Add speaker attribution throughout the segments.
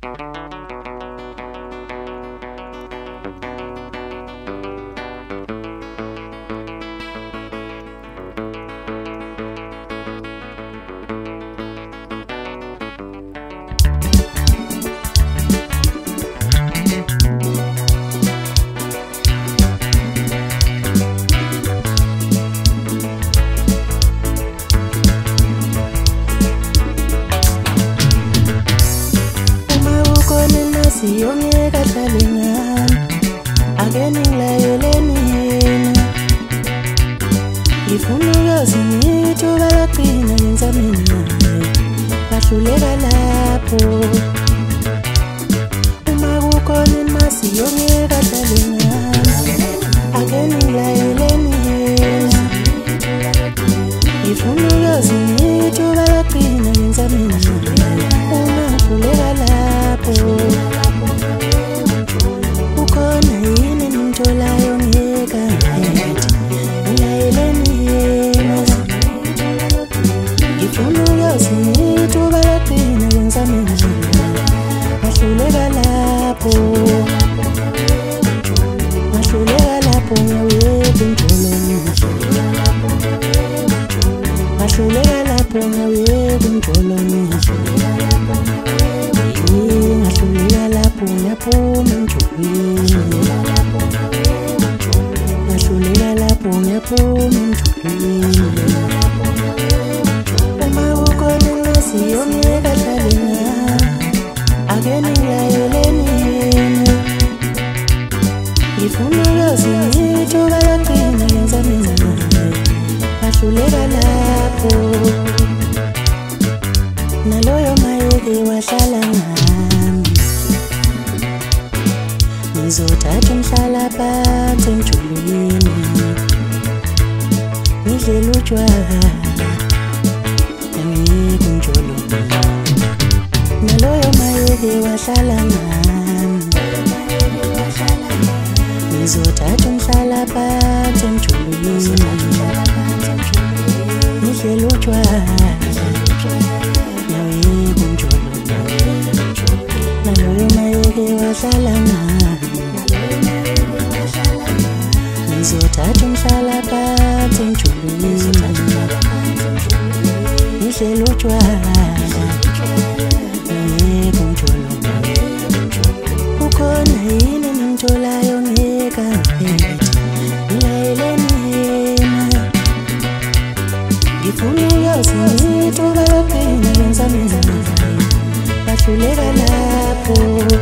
Speaker 1: Siyongeka hlale ngami ake ngilayeleni yena ngifuna uyazi ngithi ubalaqina ngenzameni naye bahluleka lapho uma kukhona imasi yongeka hlale ngami ake ngilayeleni yena ngifuna uyazi ngithi ubalaqina ngenzameni naye uma ngihluleka lapho naloyo mayeke wahlala ngami ngizothatha umhlalaphansi emjulwini ngidlela utshwala angeke njolo naloyo mayeke wahlala ngami ngizothatha umhlalaphansi emjulwini ngidlela utshwala wahlala ngami ngizothatha umhlalaphansi emjulwini ngidlela utshwala ngeke njolo ukhona yini engimtholayo ngeke angiphethe ngilayeleni yena ngifuna uyazi ngithi ubalaqina ngenzameni naye bahluleka lapho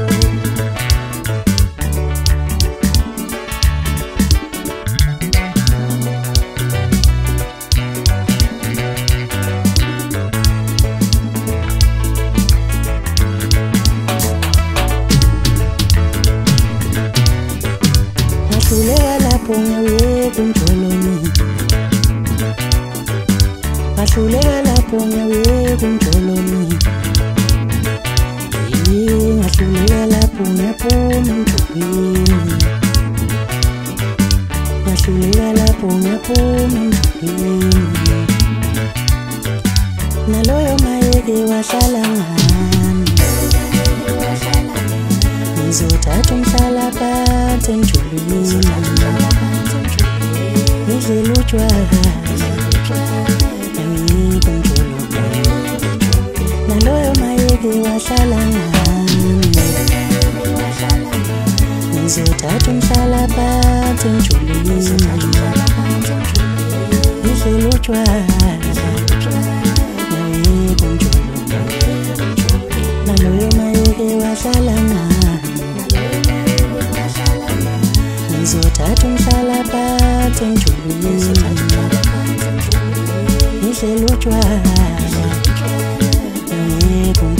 Speaker 1: ngahluleka lapho ngiyaweka umjoloni ngahluleka lapho ngiyaphuma emjulwini ngahluleka lapho ngiyaphuma emjulwini naloyo mayeke wahlala ngami ngizothatha umhlalaphansi emjulwini ngidlela utshwala angeke njolo naloyo mayeke wahlala ngami ngizothatha umhlalaphansi emjulwini ngidlela utshwala angeke njolo naloyo mayeke wahlala ngami ngizothatha umhlalaphansi emjulwini ngidlela utshwala angeke